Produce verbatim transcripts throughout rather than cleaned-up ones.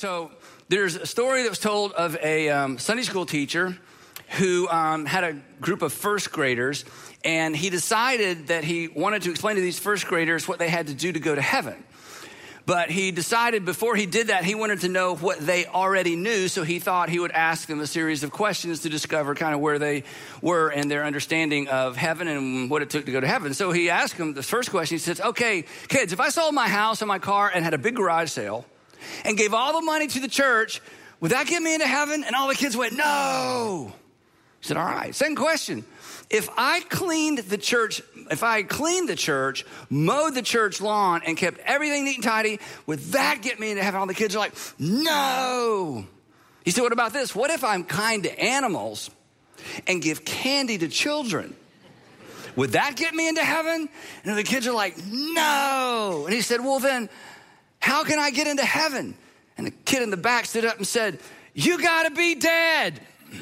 So there's a story that was told of a um, Sunday school teacher who um, had a group of first graders, and he decided that he wanted to explain to these first graders what they had to do to go to heaven. But he decided before he did that, he wanted to know what they already knew, so he thought he would ask them a series of questions to discover kind of where they were and their understanding of heaven and what it took to go to heaven. So he asked them the first question. He says, okay, kids, if I sold my house and my car and had a big garage sale and gave all the money to the church, would that get me into heaven? And all the kids went, no. He said, all right. Second question. If I cleaned the church, if I cleaned the church, mowed the church lawn, and kept everything neat and tidy, would that get me into heaven? All the kids are like, no. He said, what about this? What if I'm kind to animals and give candy to children? Would that get me into heaven? And the kids are like, no. And he said, well then, how can I get into heaven? And the kid in the back stood up and said, you gotta be dead.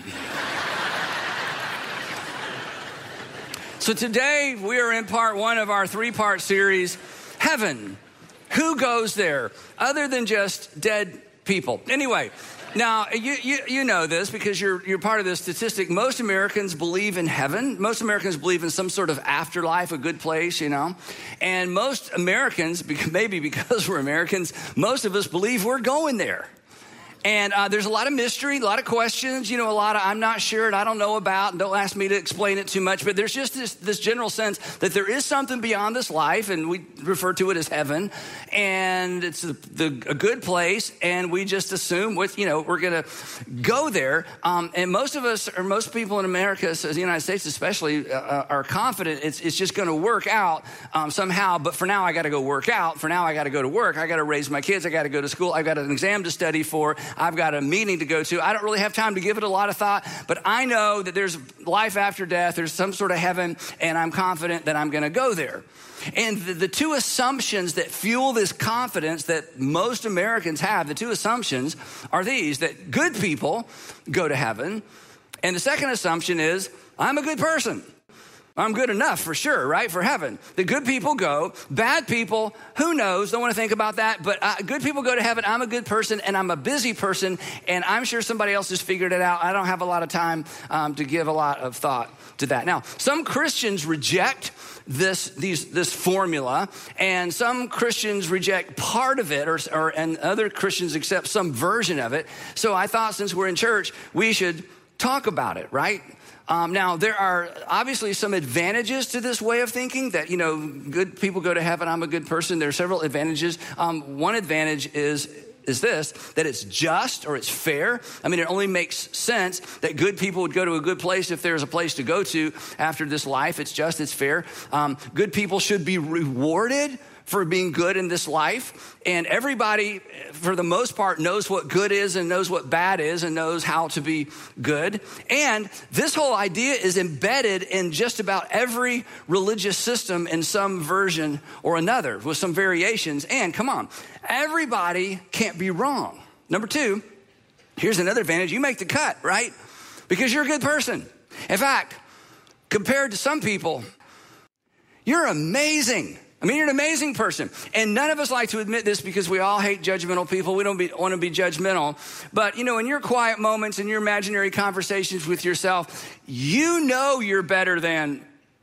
So today we are in part one of our three-part series, Heaven. Who goes there other than just dead people? Anyway, now you, you, you know this because you're, you're part of this statistic. Most Americans believe in heaven. Most Americans believe in some sort of afterlife, a good place, you know. And most Americans, maybe because we're Americans, most of us believe we're going there. And uh, there's a lot of mystery, a lot of questions, you know, a lot of I'm not sure and I don't know about, and don't ask me to explain it too much, but there's just this, this general sense that there is something beyond this life, and we refer to it as heaven, and it's a, the, a good place, and we just assume, with, you know, we're going to go there, um, and most of us, or most people in America, so the United States especially, uh, are confident it's, it's just going to work out um, somehow, but for now I got to go work out, for now I got to go to work, I got to raise my kids, I got to go to school, I've got an exam to study for, I've got a meeting to go to. I don't really have time to give it a lot of thought, but I know that there's life after death. There's some sort of heaven, and I'm confident that I'm going to go there. And the, the two assumptions that fuel this confidence that most Americans have, the two assumptions are these, that good people go to heaven. And the second assumption is, I'm a good person. I'm good enough for sure, right? For heaven. The good people go. Bad people, who knows? Don't want to think about that. But uh, good people go to heaven. I'm a good person, and I'm a busy person, and I'm sure somebody else has figured it out. I don't have a lot of time um, to give a lot of thought to that. Now, some Christians reject this these this formula, and some Christians reject part of it, or, or and other Christians accept some version of it. So I thought, since we're in church, we should talk about it, right? Um, now, there are obviously some advantages to this way of thinking that, you know, good people go to heaven, I'm a good person. There are several advantages. Um, one advantage is is this, that it's just or it's fair. I mean, it only makes sense that good people would go to a good place if there's a place to go to after this life. It's just, it's fair. Um, good people should be rewarded for being good in this life. And everybody, for the most part, knows what good is and knows what bad is and knows how to be good. And this whole idea is embedded in just about every religious system in some version or another with some variations. And come on, everybody can't be wrong. Number two, here's another advantage. You make the cut, right? Because you're a good person. In fact, compared to some people, you're amazing. I mean, you're an amazing person. And none of us like to admit this because we all hate judgmental people. We don't be, want to be judgmental. But, you know, in your quiet moments, in your imaginary conversations with yourself, you know you're better than,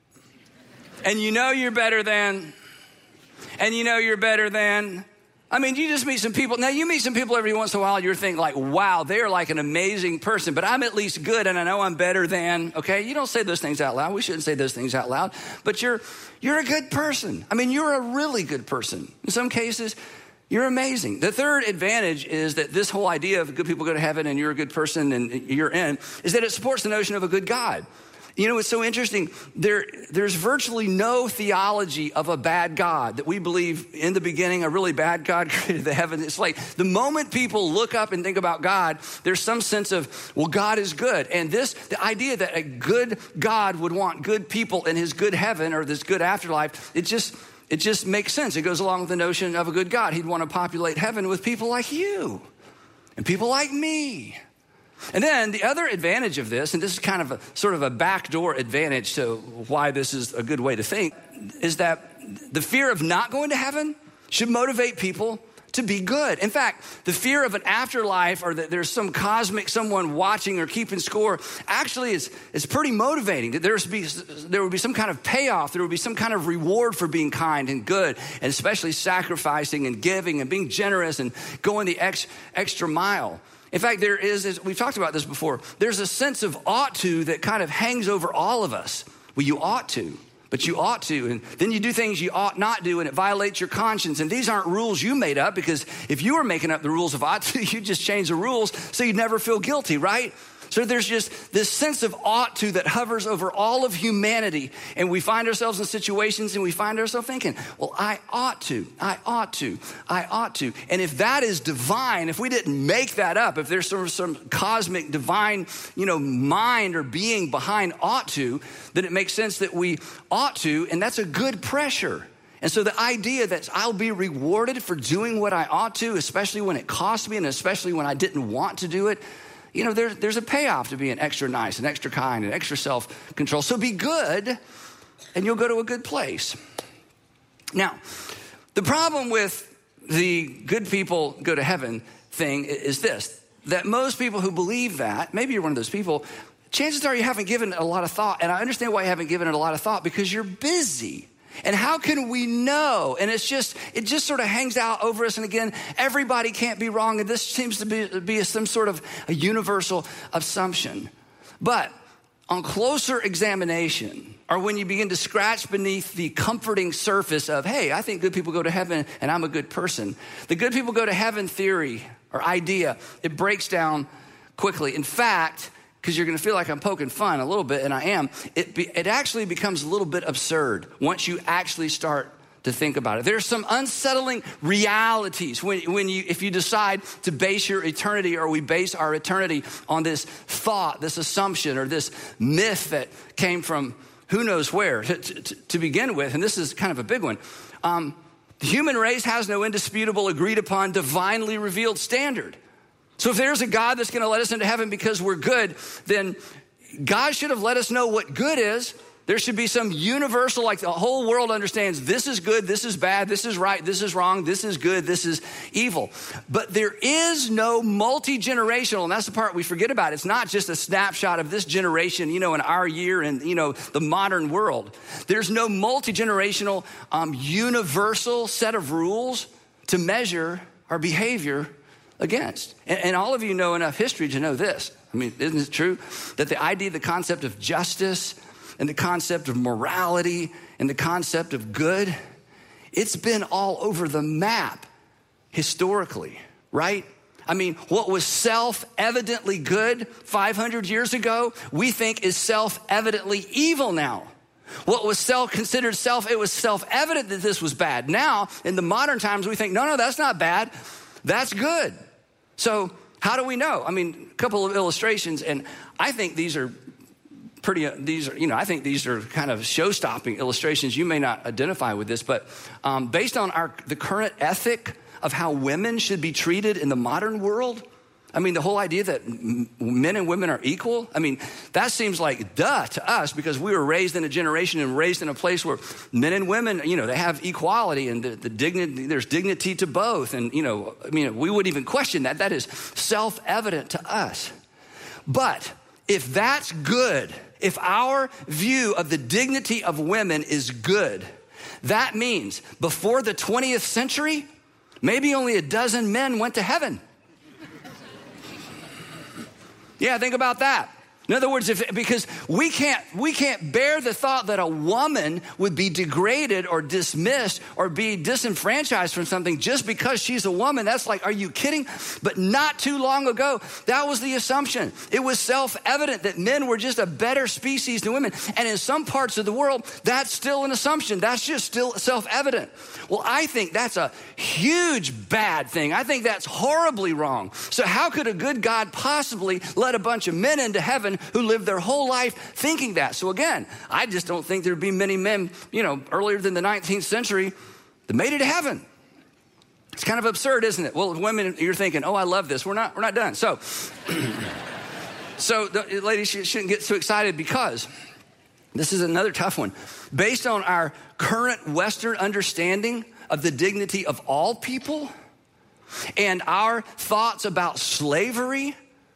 and you know you're better than, and you know you're better than. I mean, you just meet some people. Now, you meet some people every once in a while, you're thinking like, wow, they're like an amazing person, but I'm at least good, and I know I'm better than, okay? You don't say those things out loud. We shouldn't say those things out loud, but you're you're a good person. I mean, you're a really good person. In some cases, you're amazing. The third advantage is that this whole idea of good people go to heaven and you're a good person and you're in, is that it supports the notion of a good God. You know, it's so interesting. There, there's virtually no theology of a bad God that we believe in the beginning, a really bad God created the heavens. It's like the moment people look up and think about God, there's some sense of, well, God is good. And this, the idea that a good God would want good people in his good heaven or this good afterlife, it just, it just makes sense. It goes along with the notion of a good God. He'd want to populate heaven with people like you and people like me. And then the other advantage of this, and this is kind of a sort of a backdoor advantage to why this is a good way to think, is that the fear of not going to heaven should motivate people to be good. In fact, the fear of an afterlife or that there's some cosmic someone watching or keeping score actually is, is pretty motivating. There's be, there will be some kind of payoff. There will be some kind of reward for being kind and good, and especially sacrificing and giving and being generous and going the ex, extra mile. In fact, there is, as we've talked about this before, there's a sense of ought to that kind of hangs over all of us. Well, you ought to, but you ought to. And then you do things you ought not do, and it violates your conscience. And these aren't rules you made up, because if you were making up the rules of ought to, you'd just change the rules so you'd never feel guilty, right? So there's just this sense of ought to that hovers over all of humanity. And we find ourselves in situations and we find ourselves thinking, well, I ought to, I ought to, I ought to. And if that is divine, if we didn't make that up, if there's some, some cosmic divine, you know, mind or being behind ought to, then it makes sense that we ought to, and that's a good pressure. And so the idea that I'll be rewarded for doing what I ought to, especially when it costs me and especially when I didn't want to do it, you know, there, there's a payoff to being extra nice and extra kind and extra self-control. So be good, and you'll go to a good place. Now, the problem with the good people go to heaven thing is this, that most people who believe that, maybe you're one of those people, chances are you haven't given it a lot of thought. And I understand why you haven't given it a lot of thought, because you're busy. And how can we know? And it's just, it just sort of hangs out over us. And again, everybody can't be wrong. And this seems to be, be some sort of a universal assumption. But on closer examination, or when you begin to scratch beneath the comforting surface of, hey, I think good people go to heaven and I'm a good person, the good people go to heaven theory or idea, it breaks down quickly. In fact, because you're going to feel like I'm poking fun a little bit, and I am, it, be, it actually becomes a little bit absurd once you actually start to think about it. There's some unsettling realities when, when you, if you decide to base your eternity, or we base our eternity on this thought, this assumption, or this myth that came from who knows where to, to, to begin with, and this is kind of a big one. Um, the human race has no indisputable, agreed upon, divinely revealed standard. So if there's a God that's going to let us into heaven because we're good, then God should have let us know what good is. There should be some universal, like the whole world understands this is good, this is bad, this is right, this is wrong, this is good, this is evil. But there is no multi-generational, and that's the part we forget about. It's not just a snapshot of this generation, you know, in our year and, you know, the modern world. There's no multi-generational, um, universal set of rules to measure our behavior against. And, and all of you know enough history to know this. I mean, isn't it true that the idea, the concept of justice and the concept of morality and the concept of good, it's been all over the map historically, right? I mean, what was self-evidently good five hundred years ago, we think is self-evidently evil now. What was self considered self, it was self-evident that this was bad. Now, in the modern times, we think, no, no, that's not bad. That's good. So how do we know? I mean, a couple of illustrations, and I think these are pretty, uh, these are, you know, I think these are kind of show-stopping illustrations. You may not identify with this, but um, based on our the current ethic of how women should be treated in the modern world, I mean, the whole idea that m- men and women are equal, I mean, that seems like duh to us, because we were raised in a generation and raised in a place where men and women, you know, they have equality, and the, the dignity, there's dignity to both. And, you know, I mean, we wouldn't even question that. That is self-evident to us. But if that's good, if our view of the dignity of women is good, that means before the twentieth century, maybe only a dozen men went to heaven. Yeah, think about that. In other words, if, because we can't, we can't bear the thought that a woman would be degraded or dismissed or be disenfranchised from something just because she's a woman. That's like, are you kidding? But not too long ago, that was the assumption. It was self-evident that men were just a better species than women. And in some parts of the world, that's still an assumption. That's just still self-evident. Well, I think that's a huge bad thing. I think that's horribly wrong. So how could a good God possibly let a bunch of men into heaven who lived their whole life thinking that? So again, I just don't think there'd be many men, you know, earlier than the nineteenth century that made it to heaven. It's kind of absurd, isn't it? Well, women, you're thinking, oh, I love this. We're not, we're not done. So, so the ladies shouldn't get so excited, because this is another tough one. Based on our current Western understanding of the dignity of all people, and our thoughts about slavery,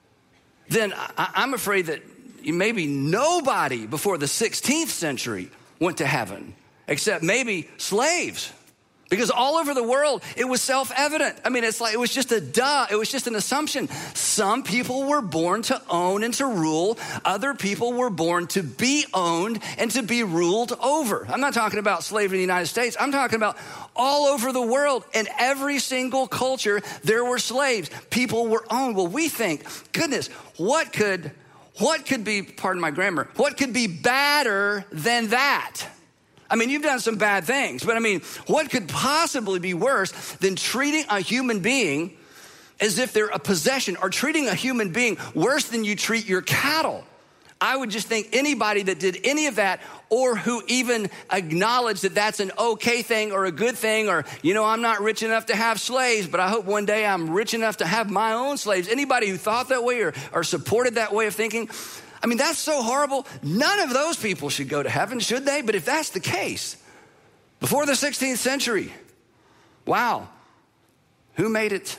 then I, I'm afraid that maybe nobody before the sixteenth century went to heaven, except maybe slaves. Because all over the world, it was self-evident. I mean, it's like, it was just a duh. It was just an assumption. Some people were born to own and to rule. Other people were born to be owned and to be ruled over. I'm not talking about slavery in the United States. I'm talking about all over the world. In every single culture, there were slaves. People were owned. Well, we think, goodness, what could, what could be, pardon my grammar, what could be badder than that? I mean, you've done some bad things, but I mean, what could possibly be worse than treating a human being as if they're a possession, or treating a human being worse than you treat your cattle? I would just think anybody that did any of that, or who even acknowledged that that's an okay thing or a good thing, or, you know, I'm not rich enough to have slaves, but I hope one day I'm rich enough to have my own slaves. Anybody who thought that way or, or supported that way of thinking, I mean, that's so horrible. None of those people should go to heaven, should they? But if that's the case, before the sixteenth century, wow, who made it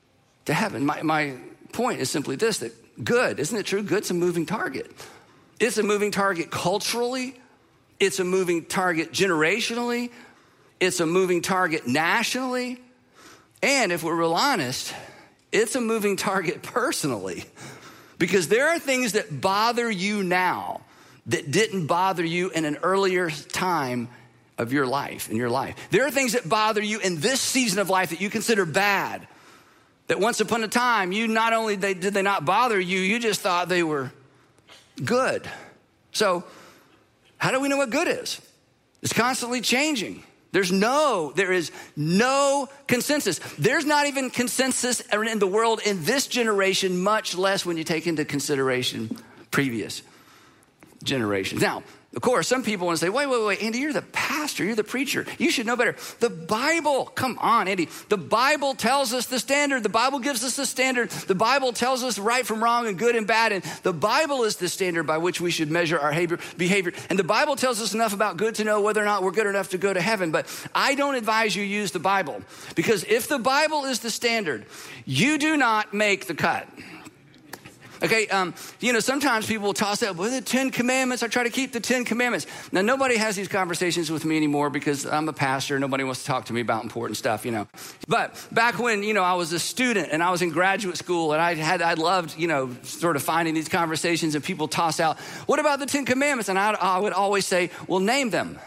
to heaven? My, my point is simply this, that good, isn't it true? Good's a moving target. It's a moving target culturally. It's a moving target generationally. It's a moving target nationally. And if we're real honest, it's a moving target personally. Because there are things that bother you now that didn't bother you in an earlier time of your life, in your life. There are things that bother you in this season of life that you consider bad, that once upon a time, you not only they, did they not bother you, you just thought they were good. So how do we know what good is? It's constantly changing. There's no, there is no consensus. There's not even consensus in the world in this generation, much less when you take into consideration previous generations. Now, of course, some people want to say, wait, wait, wait, Andy, you're the pastor, you're the preacher. You should know better. The Bible, come on, Andy. The Bible tells us the standard. The Bible gives us the standard. The Bible tells us right from wrong and good and bad. And the Bible is the standard by which we should measure our behavior. And the Bible tells us enough about good to know whether or not we're good enough to go to heaven. But I don't advise you use the Bible, because if the Bible is the standard, you do not make the cut. Okay, um, you know, sometimes people will toss out, well, the Ten Commandments, I try to keep the Ten Commandments. Now, nobody has these conversations with me anymore because I'm a pastor. Nobody wants to talk to me about important stuff, you know. But back when, you know, I was a student and I was in graduate school, and I had, I loved, you know, sort of finding these conversations, and people toss out, what about the Ten Commandments? And I, I would always say, well, name them.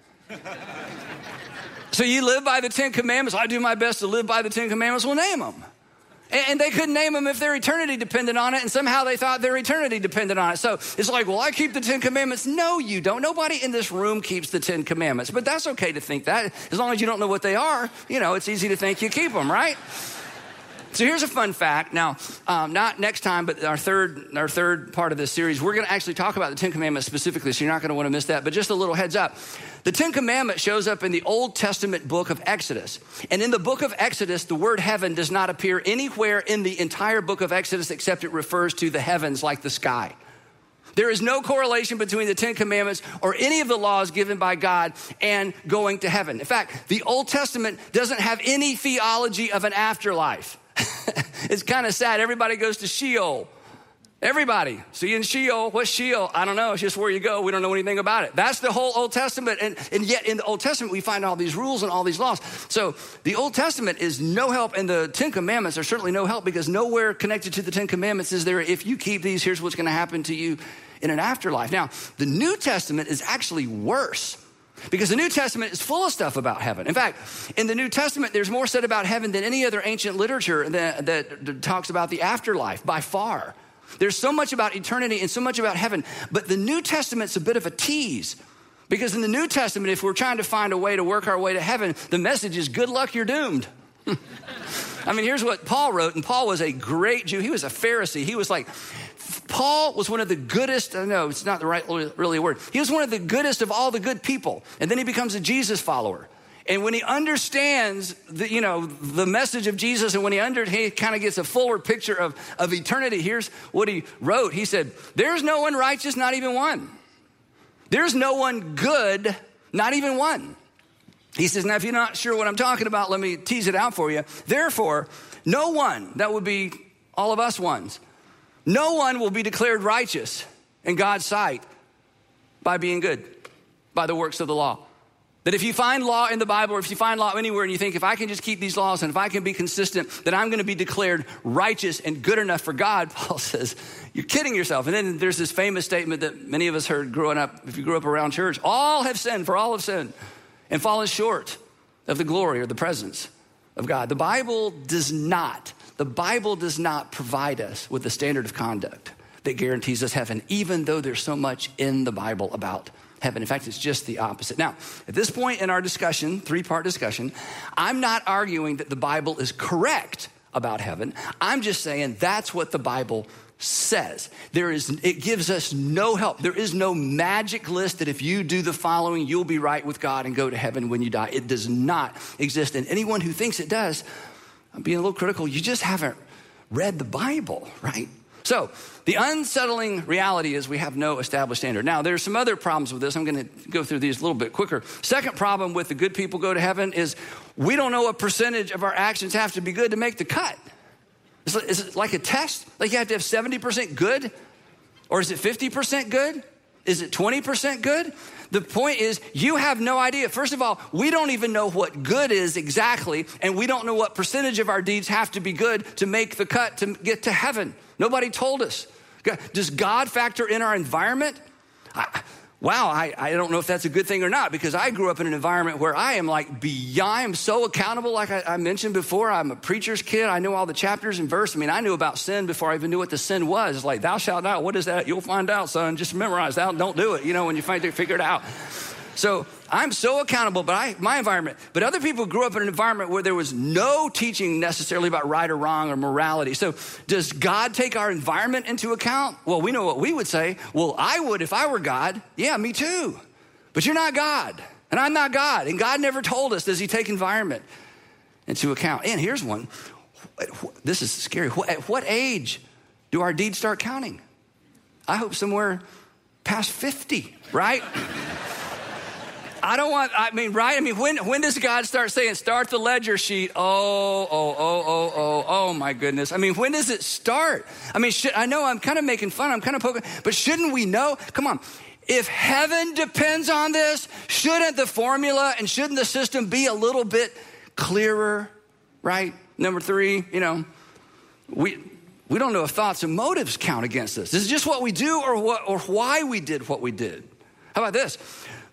So you live by the Ten Commandments? I do my best to live by the Ten Commandments. Well, name them. And they couldn't name them if their eternity depended on it, and somehow they thought their eternity depended on it. So it's like, well, I keep the Ten Commandments. No, you don't. Nobody in this room keeps the Ten Commandments, but that's okay to think that. As long as you don't know what they are, you know, it's easy to think you keep them, right? So here's a fun fact. Now, um, not next time, but our third, our third part of this series, we're going to actually talk about the Ten Commandments specifically, so you're not going to want to miss that. But just a little heads up. The Ten Commandments shows up in the Old Testament book of Exodus. And in the book of Exodus, the word heaven does not appear anywhere in the entire book of Exodus except it refers to the heavens like the sky. There is no correlation between the Ten Commandments or any of the laws given by God and going to heaven. In fact, the Old Testament doesn't have any theology of an afterlife. It's kind of sad. Everybody goes to Sheol. Everybody. So you in Sheol. What's Sheol? I don't know. It's just where you go. We don't know anything about it. That's the whole Old Testament. And, and yet in the Old Testament, we find all these rules and all these laws. So the Old Testament is no help. And the Ten Commandments are certainly no help, because nowhere connected to the Ten Commandments is there, if you keep these, here's what's going to happen to you in an afterlife. Now, the New Testament is actually worse, because the New Testament is full of stuff about heaven. In fact, in the New Testament, there's more said about heaven than any other ancient literature that, that talks about the afterlife, by far. There's so much about eternity and so much about heaven. But the New Testament's a bit of a tease, because in the New Testament, if we're trying to find a way to work our way to heaven, the message is good luck, you're doomed. I mean, here's what Paul wrote, and Paul was a great Jew. He was a Pharisee. He was like, Paul was one of the goodest, I know it's not the right really word. He was one of the goodest of all the good people. And then he becomes a Jesus follower. And when he understands the, you know, the message of Jesus, and when he under, he kind of gets a fuller picture of, of eternity, here's what he wrote. He said, there's no one righteous, not even one. There's no one good, not even one. He says, now, if you're not sure what I'm talking about, let me tease it out for you. Therefore, no one, that would be all of us ones, no one will be declared righteous in God's sight by being good, by the works of the law. That if you find law in the Bible, or if you find law anywhere and you think, if I can just keep these laws and if I can be consistent, then I'm going to be declared righteous and good enough for God, Paul says, you're kidding yourself. And then there's this famous statement that many of us heard growing up, if you grew up around church, all have sinned, for all have sinned, and fallen short of the glory or the presence of God. The Bible does not, the Bible does not provide us with a standard of conduct that guarantees us heaven, even though there's so much in the Bible about heaven. In fact, it's just the opposite. Now, at this point in our discussion, three-part discussion, I'm not arguing that the Bible is correct about heaven. I'm just saying that's what the Bible says. There is, it gives us no help. There is no magic list that if you do the following, you'll be right with God and go to heaven when you die. It does not exist. And anyone who thinks it does, I'm being a little critical, you just haven't read the Bible, right? So the unsettling reality is we have no established standard. Now, there's some other problems with this. I'm going to go through these a little bit quicker. Second problem with the good people go to heaven is we don't know what percentage of our actions have to be good to make the cut. Is it, is it like a test? Like you have to have seventy percent good? Or is it fifty percent good? Is it twenty percent good? The point is you have no idea. First of all, we don't even know what good is exactly, and we don't know what percentage of our deeds have to be good to make the cut to get to heaven. Nobody told us. Does God factor in our environment? I, wow, I, I don't know if that's a good thing or not, because I grew up in an environment where I am like beyond, I am so accountable. Like I, I mentioned before, I'm a preacher's kid. I know all the chapters and verse. I mean, I knew about sin before I even knew what the sin was. It's like, thou shalt not. What is that? You'll find out, son. Just memorize that. Don't do it, you know, when you find it, figure it out. So I'm so accountable, but I, my environment, but other people grew up in an environment where there was no teaching necessarily about right or wrong or morality. So does God take our environment into account? Well, we know what we would say. Well, I would if I were God. Yeah, me too. But you're not God, and I'm not God. And God never told us, does he take environment into account? And here's one. This is scary. At what age do our deeds start counting? I hope somewhere past fifty, right? I don't want, I mean, right? I mean, when when does God start saying, start the ledger sheet? Oh, oh, oh, oh, oh, oh, my goodness. I mean, when does it start? I mean, should, I know I'm kind of making fun, I'm kind of poking, but shouldn't we know? Come on. If heaven depends on this, shouldn't the formula and shouldn't the system be a little bit clearer, right? Number three, you know, we we don't know if thoughts and motives count against us. This is just what we do or what or why we did what we did. How about this?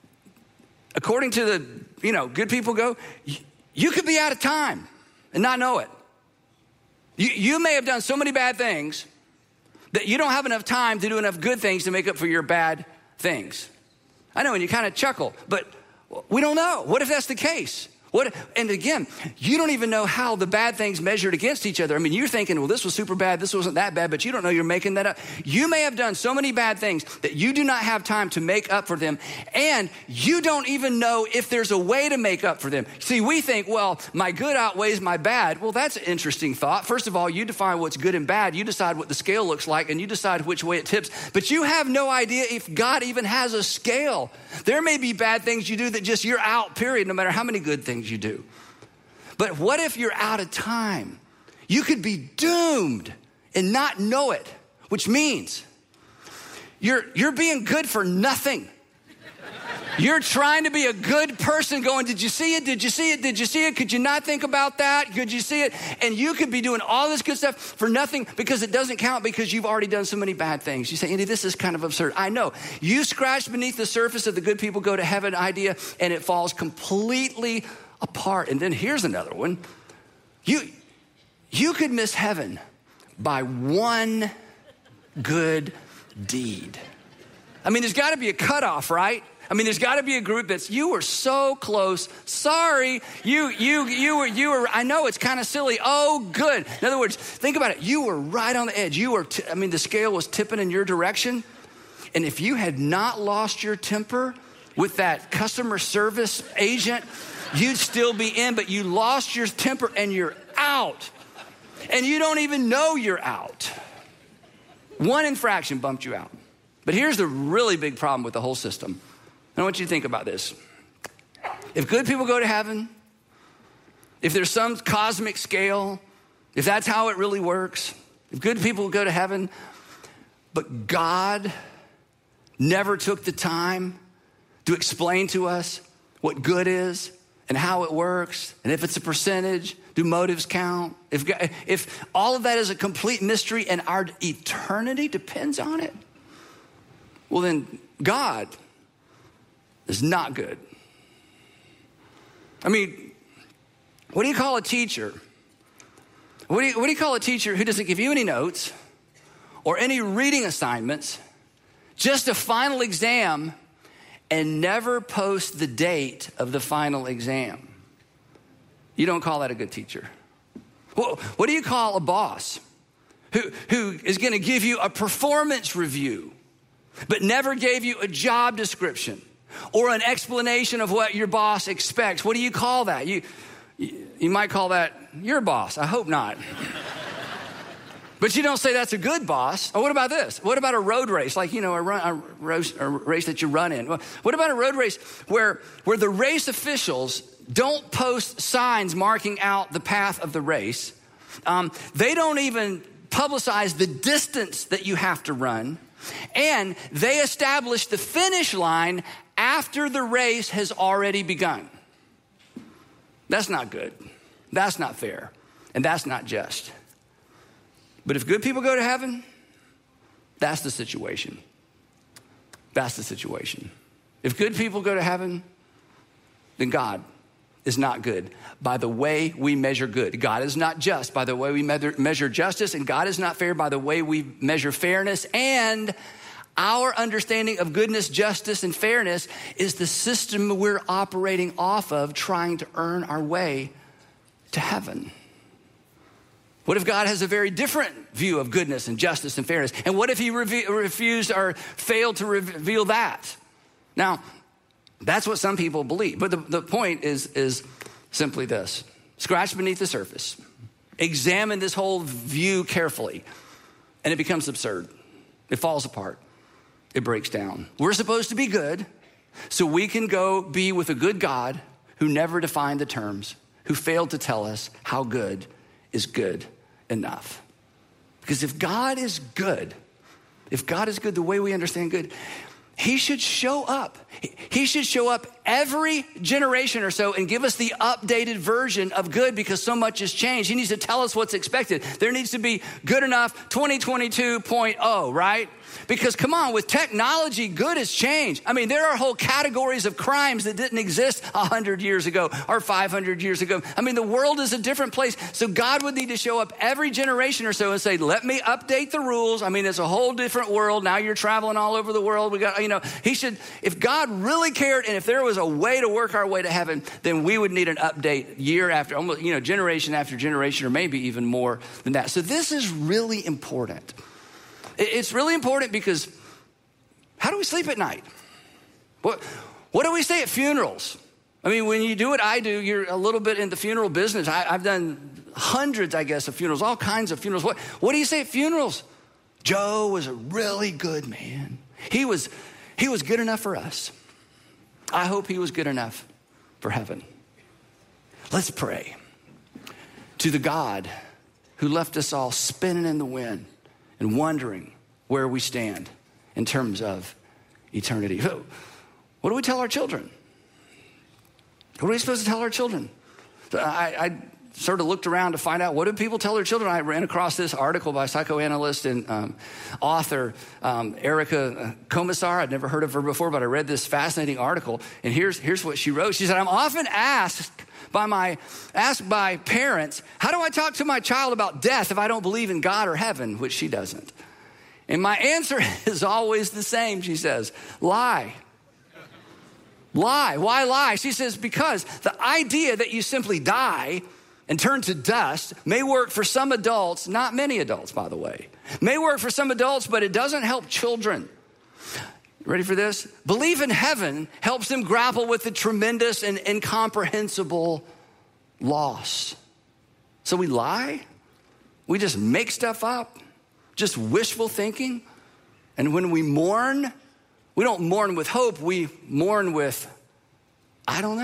According to the, you know, good people go, you could be out of time and not know it. You, you may have done so many bad things that you don't have enough time to do enough good things to make up for your bad things. I know, and you kind of chuckle, but we don't know. What if that's the case? What? And again, you don't even know how the bad things measured against each other. I mean, you're thinking, well, this was super bad, this wasn't that bad, but you don't know you're making that up. You may have done so many bad things that you do not have time to make up for them, and you don't even know if there's a way to make up for them. See, we think, well, my good outweighs my bad. Well, that's an interesting thought. First of all, you define what's good and bad. You decide what the scale looks like, and you decide which way it tips, but you have no idea if God even has a scale. There may be bad things you do that just you're out, period, no matter how many good things you do. But what if you're out of time? You could be doomed and not know it, which means you're you're being good for nothing. You're trying to be a good person going, did you see it? Did you see it? Did you see it? Could you not think about that? Could you see it? And you could be doing all this good stuff for nothing because it doesn't count because you've already done so many bad things. You say, Andy, this is kind of absurd. I know. You scratch beneath the surface of the good people go to heaven idea and it falls completely apart. And then here's another one. You, you could miss heaven by one good deed. I mean, there's got to be a cutoff, right? I mean, there's got to be a group that's, you were so close. Sorry, you, you, you were, you were, I know it's kind of silly. Oh, good. In other words, think about it. You were right on the edge. You were, t- I mean, the scale was tipping in your direction. And if you had not lost your temper with that customer service agent, you'd still be in, but you lost your temper and you're out. And you don't even know you're out. One infraction bumped you out. But here's the really big problem with the whole system. I want you to think about this. If good people go to heaven, if there's some cosmic scale, if that's how it really works, if good people go to heaven, but God never took the time to explain to us what good is and how it works, and if it's a percentage, do motives count? If, if all of that is a complete mystery and our eternity depends on it, well then God is not good. I mean, what do you call a teacher? What do you, what do you call a teacher who doesn't give you any notes or any reading assignments, just a final exam, and never post the date of the final exam? You don't call that a good teacher. Well, what do you call a boss who, who is going to give you a performance review, but never gave you a job description or an explanation of what your boss expects? What do you call that? You, you, you might call that your boss. I hope not. But you don't say that's a good boss. Or what about this? What about a road race? Like, you know, a, run, a, race, a race that you run in. What about a road race where, where the race officials don't post signs marking out the path of the race? Um, they don't even publicize the distance that you have to run. And they establish the finish line after the race has already begun. That's not good. That's not fair. And that's not just. But if good people go to heaven, that's the situation. That's the situation. If good people go to heaven, then God is not good by the way we measure good. God is not just by the way we measure justice, and God is not fair by the way we measure fairness. And our understanding of goodness, justice, and fairness is the system we're operating off of, trying to earn our way to heaven. What if God has a very different view of goodness and justice and fairness? And what if he re- refused or failed to reveal that? Now, that's what some people believe. But the, the point is, is simply this. Scratch beneath the surface. Examine this whole view carefully. And it becomes absurd. It falls apart. It breaks down. We're supposed to be good, so we can go be with a good God who never defined the terms, who failed to tell us how good is good enough. Because if God is good, if God is good the way we understand good, he should show up. He should show up every generation or so and give us the updated version of good, because so much has changed. He needs to tell us what's expected. There needs to be good enough twenty twenty-two point oh, right? Because come on, with technology, good has changed. I mean, there are whole categories of crimes that didn't exist one hundred years ago or five hundred years ago. I mean, the world is a different place. So God would need to show up every generation or so and say, let me update the rules. I mean, it's a whole different world. Now you're traveling all over the world. We got, you know, he should, if God really cared and if there was a way to work our way to heaven, then we would need an update year after, almost, you know, generation after generation, or maybe even more than that. So this is really important. It's really important because how do we sleep at night? What, what do we say at funerals? I mean, when you do what I do, you're a little bit in the funeral business. I, I've done hundreds, I guess, of funerals, all kinds of funerals. What, what do you say at funerals? Joe was a really good man. He was, he was good enough for us. I hope he was good enough for heaven. Let's pray to the God who left us all spinning in the wind and wondering where we stand in terms of eternity. What do we tell our children? What are we supposed to tell our children? I, I sort of looked around to find out, what do people tell their children? I ran across this article by psychoanalyst and um, author um, Erica Komisar. I'd never heard of her before, but I read this fascinating article, and here's, here's what she wrote. She said, I'm often asked by my asked by parents, how do I talk to my child about death if I don't believe in God or heaven, which she doesn't? And my answer is always the same, she says, lie. Lie. Why lie? She says, because the idea that you simply die and turn to dust may work for some adults, not many adults, by the way. May work for some adults, but it doesn't help children. Ready for this? Belief in heaven helps them grapple with the tremendous and incomprehensible loss. So we lie? We just make stuff up? Just wishful thinking? And when we mourn, we don't mourn with hope, we mourn with, I don't know.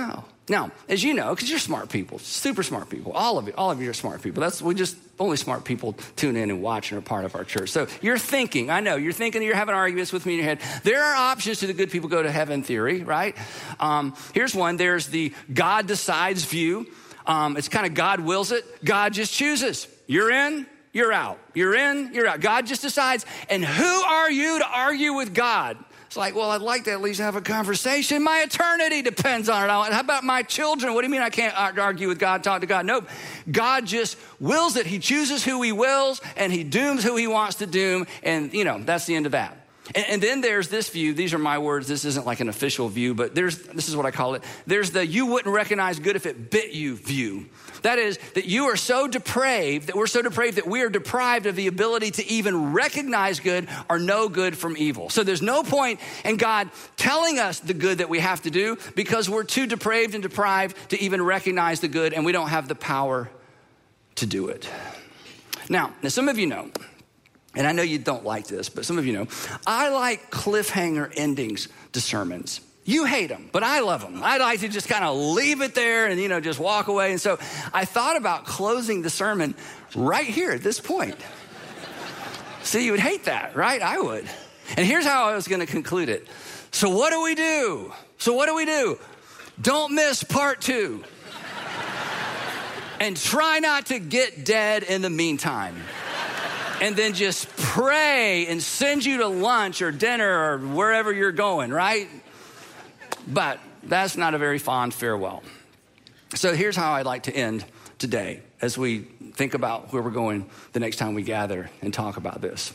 Now, as you know, because you're smart people, super smart people, all of you, all of you are smart people. That's, we just, only smart people tune in and watch and are part of our church. So you're thinking, I know, you're thinking, you're having arguments with me in your head. There are options to the good people go to heaven theory, right? Um, here's one. There's the God decides view. Um, it's kind of God wills it. God just chooses. You're in, you're out. You're in, you're out. God just decides. And who are you to argue with God? It's like, well, I'd like to at least have a conversation. My eternity depends on it. How about my children? What do you mean I can't argue with God, talk to God? Nope. God just wills it. He chooses who he wills, and he dooms who he wants to doom. And, you know, that's the end of that. And, and then there's this view. These are my words. This isn't like an official view, but there's this is what I call it. There's the you wouldn't recognize good if it bit you view. That is, that you are so depraved, that we're so depraved that we are deprived of the ability to even recognize good or know good from evil. So there's no point in God telling us the good that we have to do because we're too depraved and deprived to even recognize the good, and we don't have the power to do it. Now, now some of you know, and I know you don't like this, but some of you know, I like cliffhanger endings to sermons. You hate them, but I love them. I like to just kind of leave it there and, you know, just walk away. And so I thought about closing the sermon right here at this point. So you would hate that, right? I would. And here's how I was going to conclude it. So what do we do? So what do we do? Don't miss part two. And try not to get dead in the meantime. And then just pray and send you to lunch or dinner or wherever you're going, right? But that's not a very fond farewell. So here's how I'd like to end today as we think about where we're going the next time we gather and talk about this.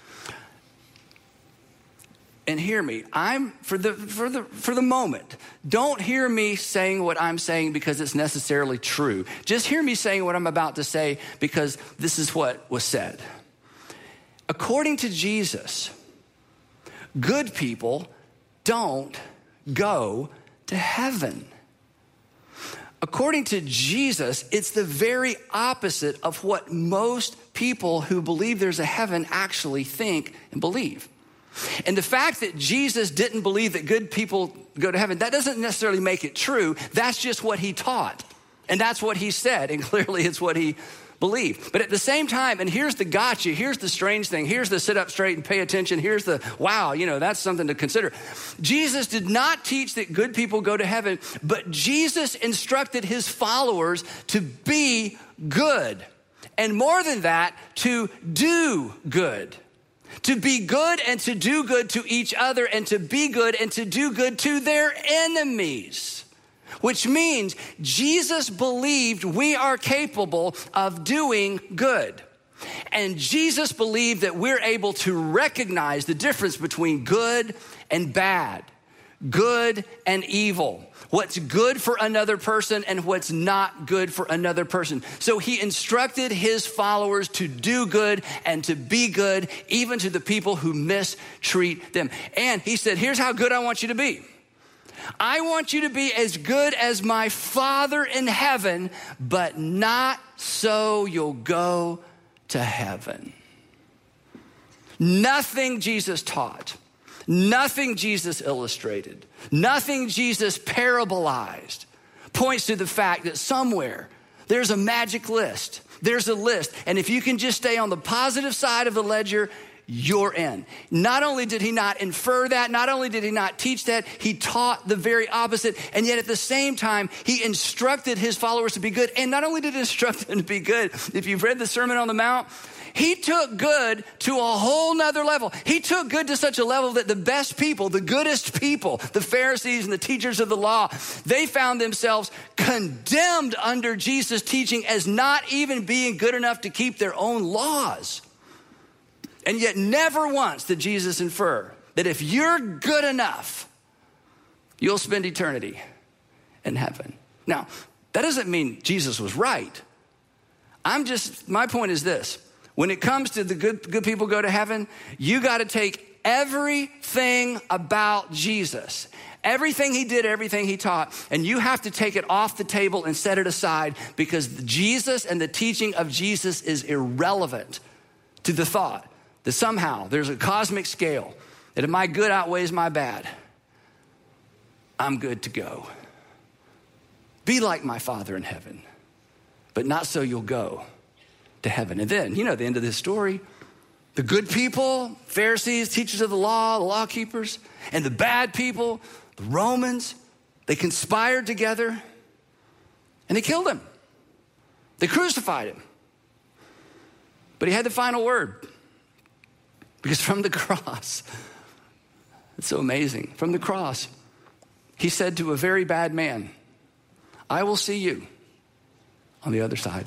And hear me, I'm for the for the for the moment, don't hear me saying what I'm saying because it's necessarily true. Just hear me saying what I'm about to say because this is what was said. According to Jesus, good people don't go to heaven. According to Jesus, it's the very opposite of what most people who believe there's a heaven actually think and believe. And the fact that Jesus didn't believe that good people go to heaven, that doesn't necessarily make it true. That's just what he taught. And that's what he said. And clearly it's what he believe. But at the same time, and here's the gotcha, here's the strange thing, here's the sit up straight and pay attention, here's the wow, you know, that's something to consider. Jesus did not teach that good people go to heaven, but Jesus instructed his followers to be good. And more than that, to do good. To be good and to do good to each other and to be good and to do good to their enemies. Which means Jesus believed we are capable of doing good. And Jesus believed that we're able to recognize the difference between good and bad, good and evil, what's good for another person and what's not good for another person. So he instructed his followers to do good and to be good, even to the people who mistreat them. And he said, here's how good I want you to be. I want you to be as good as my Father in heaven, but not so you'll go to heaven. Nothing Jesus taught, nothing Jesus illustrated, nothing Jesus parabolized points to the fact that somewhere there's a magic list. There's a list. And if you can just stay on the positive side of the ledger, you're in. Not only did he not infer that, not only did he not teach that, he taught the very opposite. And yet at the same time, he instructed his followers to be good. And not only did he instruct them to be good, if you've read the Sermon on the Mount, he took good to a whole nother level. He took good to such a level that the best people, the goodest people, the Pharisees and the teachers of the law, they found themselves condemned under Jesus' teaching as not even being good enough to keep their own laws. And yet never once did Jesus infer that if you're good enough, you'll spend eternity in heaven. Now, that doesn't mean Jesus was right. I'm just, my point is this. When it comes to the good, good people go to heaven, you got to take everything about Jesus, everything he did, everything he taught, and you have to take it off the table and set it aside because Jesus and the teaching of Jesus is irrelevant to the thought that somehow there's a cosmic scale that if my good outweighs my bad, I'm good to go. be like my Father in heaven, but not so you'll go to heaven. And then, you know the end of this story. The good people, Pharisees, teachers of the law, the law keepers, and the bad people, the Romans, they conspired together and they killed him. They crucified him. But he had the final word. Because from the cross, it's so amazing. From the cross, he said to a very bad man, I will see you on the other side.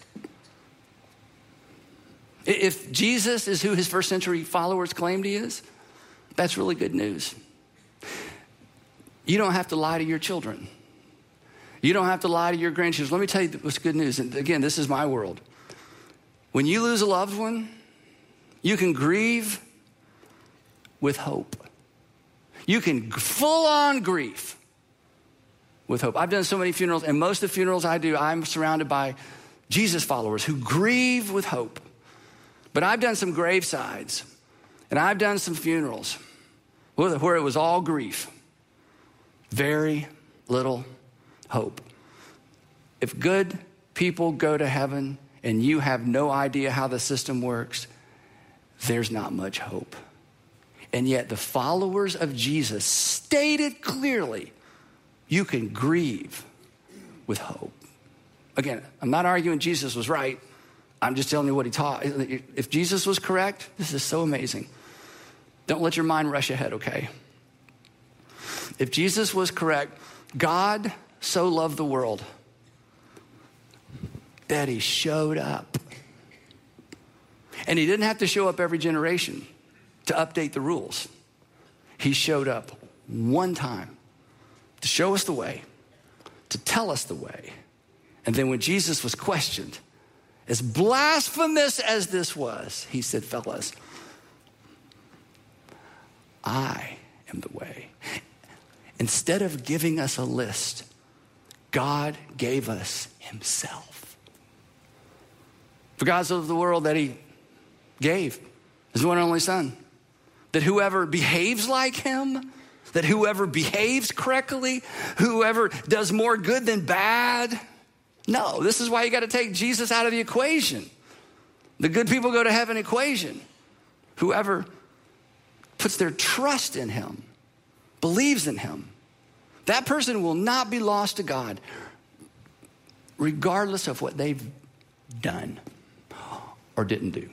If Jesus is who his first century followers claimed he is, that's really good news. You don't have to lie to your children. You don't have to lie to your grandchildren. Let me tell you what's good news. And again, this is my world. When you lose a loved one, you can grieve with hope. You can full on grief with hope. I've done so many funerals, and most of the funerals I do, I'm surrounded by Jesus followers who grieve with hope. But I've done some gravesides, and I've done some funerals where it was all grief. Very little hope. If good people go to heaven and you have no idea how the system works, there's not much hope. And yet the followers of Jesus stated clearly, you can grieve with hope. Again, I'm not arguing Jesus was right. I'm just telling you what he taught. If Jesus was correct, this is so amazing. Don't let your mind rush ahead, okay? If Jesus was correct, God so loved the world that he showed up. And he didn't have to show up every generation to update the rules. He showed up one time to show us the way, to tell us the way. And then when Jesus was questioned, as blasphemous as this was, he said, fellas, I am the way. Instead of giving us a list, God gave us himself. For God so loved the world that he gave his one and only son, that whoever behaves like him, that whoever behaves correctly, whoever does more good than bad. No, this is why you got to take Jesus out of the equation. The good people go to heaven equation. Whoever puts their trust in him, believes in him, that person will not be lost to God, regardless of what they've done or didn't do.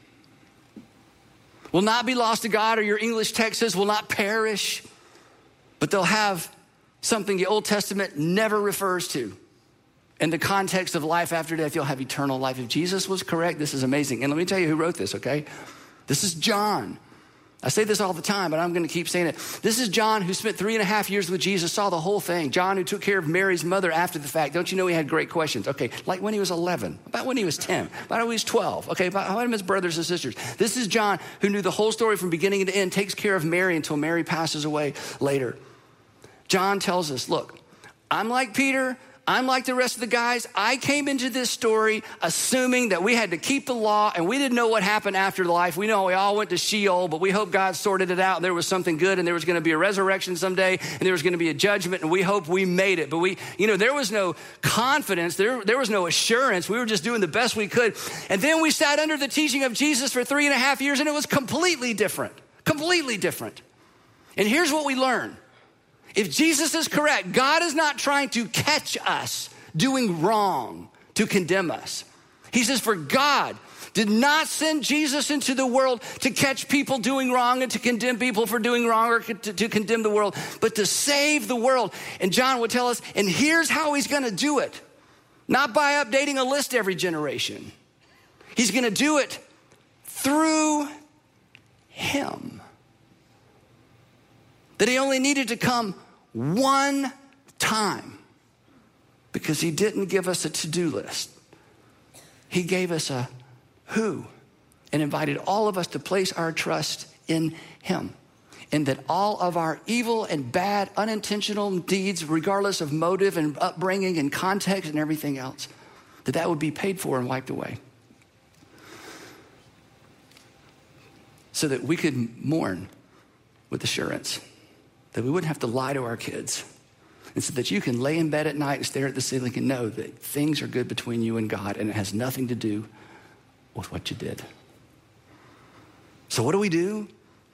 Will not be lost to God, or your English text says will not perish, but they'll have something the Old Testament never refers to. In the context of life after death, you'll have eternal life. If Jesus was correct, this is amazing. And let me tell you who wrote this, okay? This is John. I say this all the time, but I'm going to keep saying it. This is John, who spent three and a half years with Jesus, saw the whole thing. John, who took care of Mary's mother after the fact. Don't you know he had great questions? Okay, like when he was eleven, about when he was ten, about when he was twelve, okay, about how about his brothers and sisters. This is John, who knew the whole story from beginning to end, takes care of Mary until Mary passes away later. John tells us, look, I'm like Peter, I'm like the rest of the guys. I came into this story assuming that we had to keep the law and we didn't know what happened after life. We know we all went to Sheol, but we hope God sorted it out and there was something good and there was going to be a resurrection someday and there was going to be a judgment and we hope we made it. But we, you know, there was no confidence. There, there was no assurance. We were just doing the best we could. And then we sat under the teaching of Jesus for three and a half years and it was completely different, completely different. And here's what we learn. If Jesus is correct, God is not trying to catch us doing wrong to condemn us. He says, for God did not send Jesus into the world to catch people doing wrong and to condemn people for doing wrong or to, to condemn the world, but to save the world. And John would tell us, and here's how he's going to do it. Not by updating a list every generation. He's going to do it through him. That he only needed to come one time because he didn't give us a to-do list. He gave us a who and invited all of us to place our trust in him. And that all of our evil and bad, unintentional deeds, regardless of motive and upbringing and context and everything else, that that would be paid for and wiped away. So that we could mourn with assurance. That we wouldn't have to lie to our kids. And so that you can lay in bed at night and stare at the ceiling and know that things are good between you and God, and it has nothing to do with what you did. So what do we do?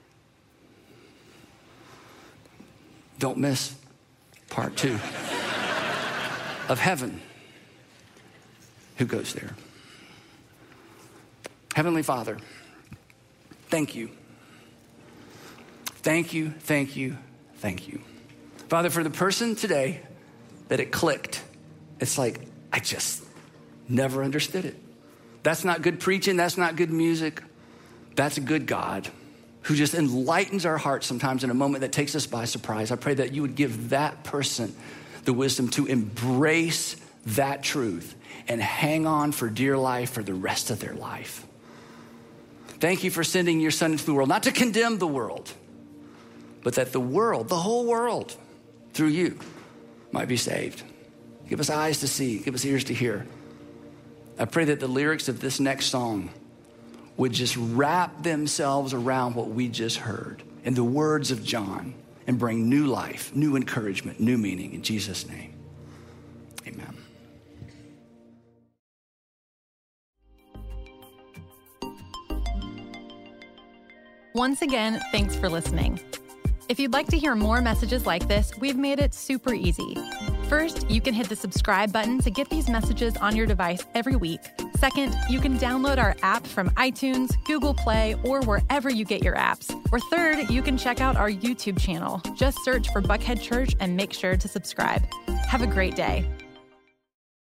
Don't miss part two of Heaven. Who goes there? Heavenly Father, thank you. Thank you, thank you, thank you. Father, for the person today that it clicked, it's like, I just never understood it. That's not good preaching. That's not good music. That's a good God who just enlightens our hearts sometimes in a moment that takes us by surprise. I pray that you would give that person the wisdom to embrace that truth and hang on for dear life for the rest of their life. Thank you for sending your son into the world, not to condemn the world, but that the world, the whole world, through you, might be saved. Give us eyes to see, give us ears to hear. I pray that the lyrics of this next song would just wrap themselves around what we just heard in the words of John and bring new life, new encouragement, new meaning. In Jesus' name, amen. Once again, thanks for listening. If you'd like to hear more messages like this, we've made it super easy. First, you can hit the subscribe button to get these messages on your device every week. Second, you can download our app from iTunes, Google Play, or wherever you get your apps. Or third, you can check out our YouTube channel. Just search for Buckhead Church and make sure to subscribe. Have a great day.